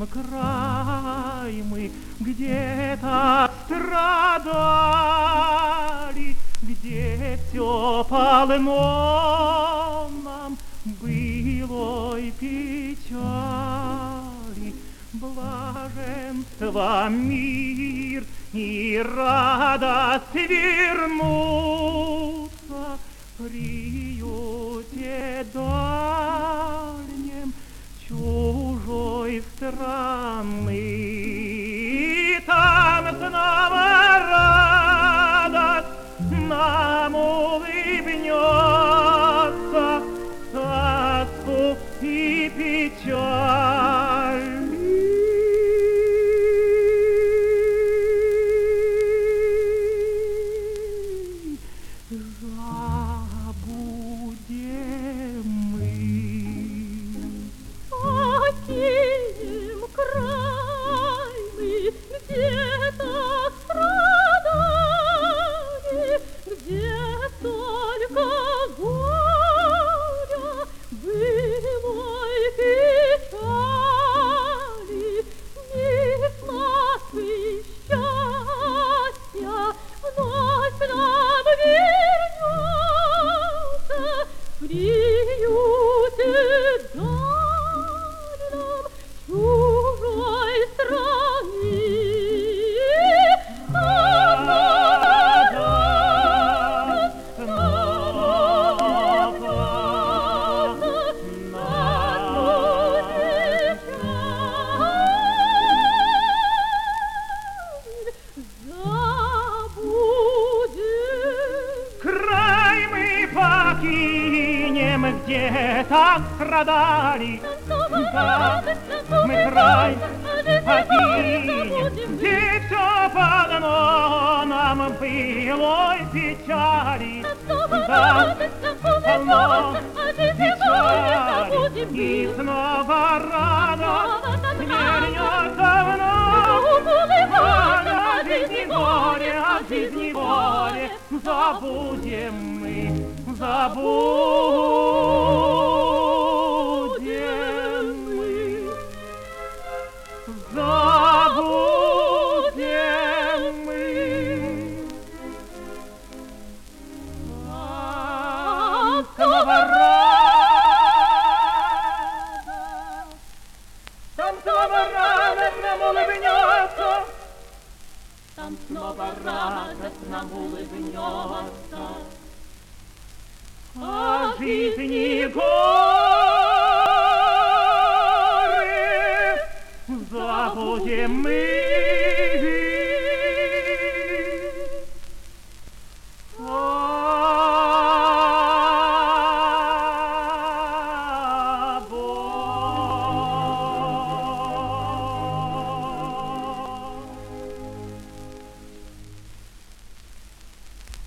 край мы где-то страдали, где все полно нам былой печали. Блаженство, мир и радость вернутся в приюте дальнем чужой страны. Там снова радость нам улыбнется, тоску и печаль. Забудем мы. Покинем край мы, где-то страдали, где только горя былой печали, ни славы счастья вновь нам вернется в приюте дальнем чужой страны. Край мы покинем, где так страдали, да, мы край покинем, где все полно нам былой печали, да, полно печали, и снова радость вернется вновь. От жизни горе, забудем мы, забудем мы, забудем мы. Там снова радость нам улыбнется, там снова радость нам улыбнется. А жизни горе забудем мы.